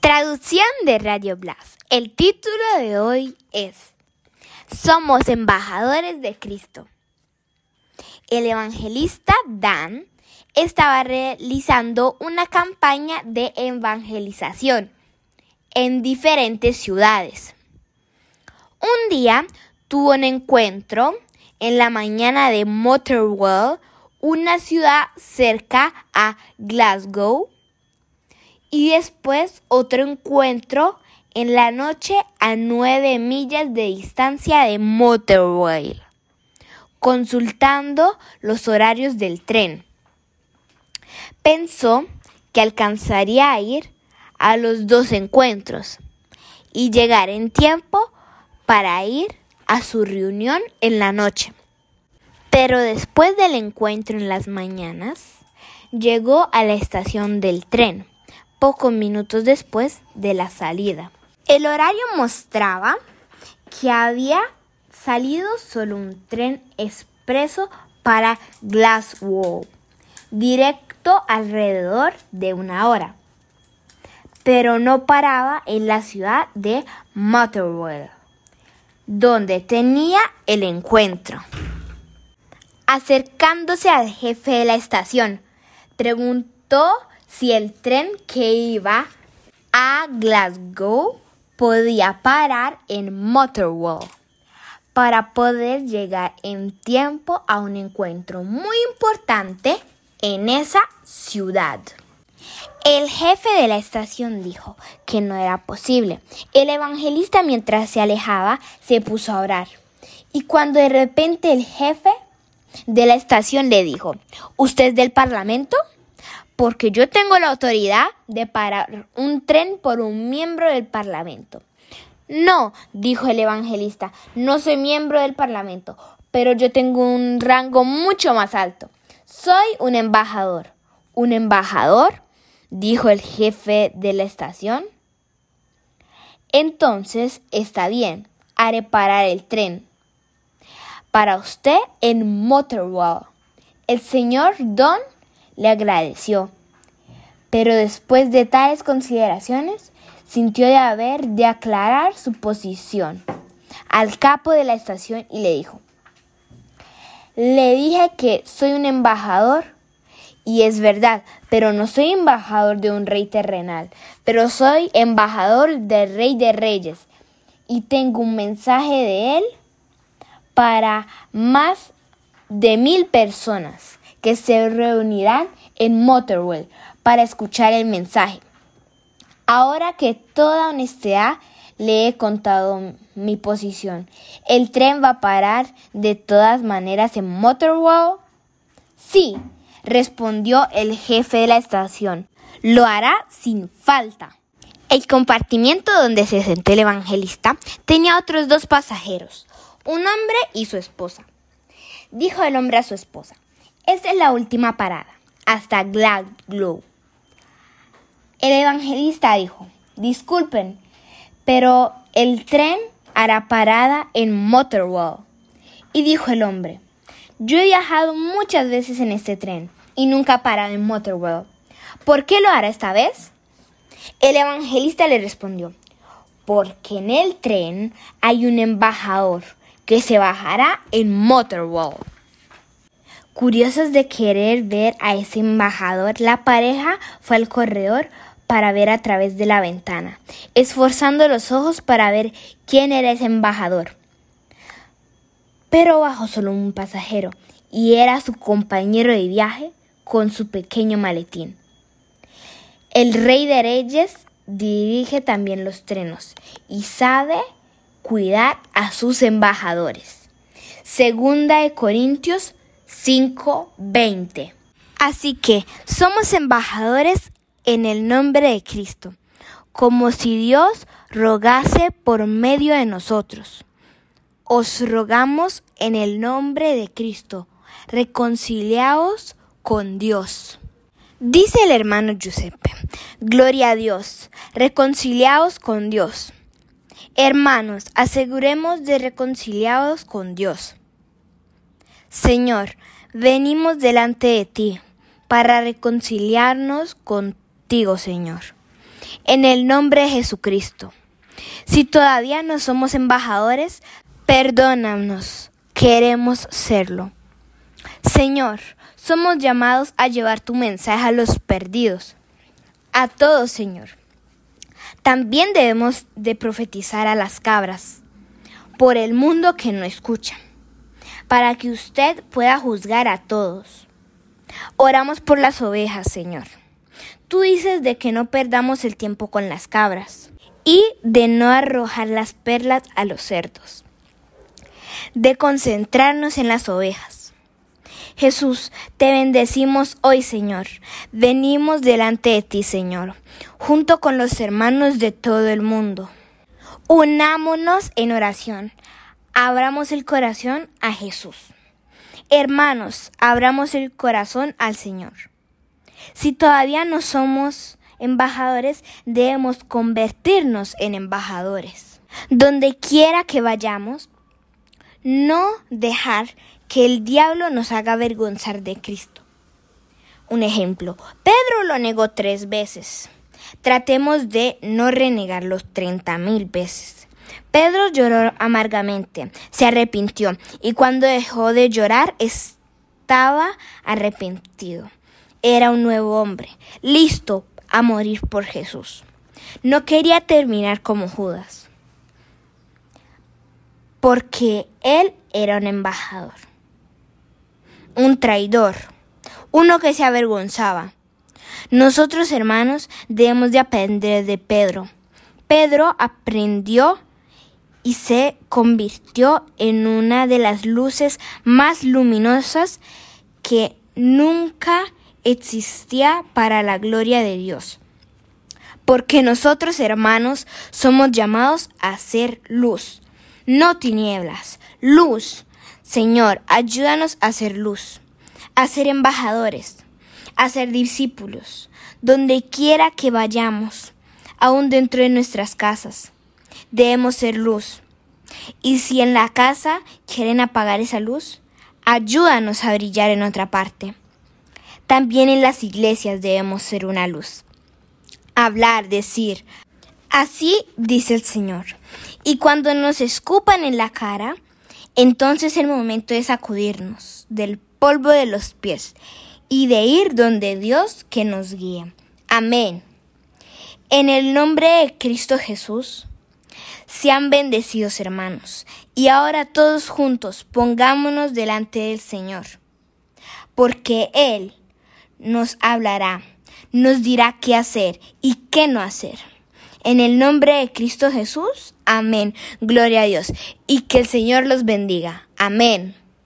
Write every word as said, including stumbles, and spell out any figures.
Traducción de Radio Blast. El título de hoy es Somos embajadores de Cristo. El evangelista Dan estaba realizando una campaña de evangelización en diferentes ciudades. Un día tuvo un encuentro en la mañana de Motherwell, una ciudad cerca a Glasgow, y después otro encuentro en la noche a nueve millas de distancia de Motherwell, consultando los horarios del tren. Pensó que alcanzaría a ir a los dos encuentros y llegar en tiempo para ir a su reunión en la noche. Pero después del encuentro en las mañanas, llegó a la estación del tren, pocos minutos después de la salida. El horario mostraba que había salido solo un tren expreso para Glasgow, directo alrededor de una hora, pero no paraba en la ciudad de Motherwell, donde tenía el encuentro. Acercándose al jefe de la estación, preguntó si el tren que iba a Glasgow podía parar en Motherwell para poder llegar en tiempo a un encuentro muy importante en esa ciudad. El jefe de la estación dijo que no era posible. El evangelista, mientras se alejaba, se puso a orar. Y cuando de repente el jefe de la estación le dijo: ¿Usted es del Parlamento? Porque yo tengo la autoridad de parar un tren por un miembro del Parlamento. No, dijo el evangelista, no soy miembro del Parlamento, pero yo tengo un rango mucho más alto. Soy un embajador. ¿Un embajador?, dijo el jefe de la estación. Entonces, está bien, haré parar el tren para usted en Motherwell. El señor Don le agradeció, pero después de tales consideraciones, sintió de haber de aclarar su posición al capo de la estación y le dijo: le dije que soy un embajador, y es verdad, pero no soy embajador de un rey terrenal, pero soy embajador del Rey de Reyes, y tengo un mensaje de él para más de mil personas que se reunirán en Motherwell para escuchar el mensaje. Ahora que toda honestidad le he contado mi posición, ¿el tren va a parar de todas maneras en Motherwell? Sí, respondió el jefe de la estación. Lo hará sin falta. El compartimiento donde se sentó el evangelista tenía otros dos pasajeros, un hombre y su esposa. Dijo el hombre a su esposa: esta es la última parada, hasta Glasgow. El evangelista dijo: disculpen, pero el tren hará parada en Motherwell. Y dijo el hombre: yo he viajado muchas veces en este tren y nunca ha parado en Motherwell. ¿Por qué lo hará esta vez? El evangelista le respondió: porque en el tren hay un embajador que se bajará en Motherwell. Curiosos de querer ver a ese embajador, la pareja fue al corredor para ver a través de la ventana, esforzando los ojos para ver quién era ese embajador. Pero bajó solo un pasajero, y era su compañero de viaje con su pequeño maletín. El Rey de Reyes dirige también los trenes y sabe cuidar a sus embajadores. Segunda de Corintios cinco veinte. Así que somos embajadores en el nombre de Cristo, como si Dios rogase por medio de nosotros. Os rogamos en el nombre de Cristo, reconciliaos con Dios. Dice el hermano Giuseppe: gloria a Dios, reconciliaos con Dios. Hermanos, aseguremos de reconciliados con Dios. Señor, venimos delante de ti para reconciliarnos contigo, Señor. en el nombre de Jesucristo. Si todavía no somos embajadores, perdónanos, queremos serlo. Señor, somos llamados a llevar tu mensaje a los perdidos, a todos, Señor. También debemos de profetizar a las cabras, por el mundo que no escucha, para que usted pueda juzgar a todos. Oramos por las ovejas, Señor. Tú dices de que no perdamos el tiempo con las cabras y de no arrojar las perlas a los cerdos, de concentrarnos en las ovejas. Jesús, te bendecimos hoy, Señor. Venimos delante de ti, Señor, junto con los hermanos de todo el mundo. Unámonos en oración. Abramos el corazón a Jesús. Hermanos, abramos el corazón al Señor. Si todavía no somos embajadores, debemos convertirnos en embajadores. Donde quiera que vayamos, no dejar que el diablo nos haga avergonzar de Cristo. Un ejemplo, Pedro lo negó tres veces. Tratemos de no renegarlo treinta mil veces. Pedro lloró amargamente, se arrepintió y cuando dejó de llorar estaba arrepentido. Era un nuevo hombre, listo a morir por Jesús. No quería terminar como Judas, porque él era un embajador, un traidor, uno que se avergonzaba. Nosotros, hermanos, debemos de aprender de Pedro. Pedro aprendió y se convirtió en una de las luces más luminosas que nunca existía para la gloria de Dios. Porque nosotros, hermanos, somos llamados a ser luz, no tinieblas, luz. Señor, ayúdanos a ser luz, a ser embajadores, a ser discípulos, donde quiera que vayamos, aún dentro de nuestras casas. Debemos ser luz. Y si en la casa quieren apagar esa luz, ayúdanos a brillar en otra parte. También en las iglesias debemos ser una luz. Hablar, decir, así dice el Señor. Y cuando nos escupan en la cara, entonces es el momento de sacudirnos del polvo de los pies y de ir donde Dios que nos guíe. Amén. En el nombre de Cristo Jesús, sean bendecidos, hermanos. Y ahora todos juntos pongámonos delante del Señor, porque Él nos hablará, nos dirá qué hacer y qué no hacer. En el nombre de Cristo Jesús, amén. Gloria a Dios. Y que el Señor los bendiga. Amén.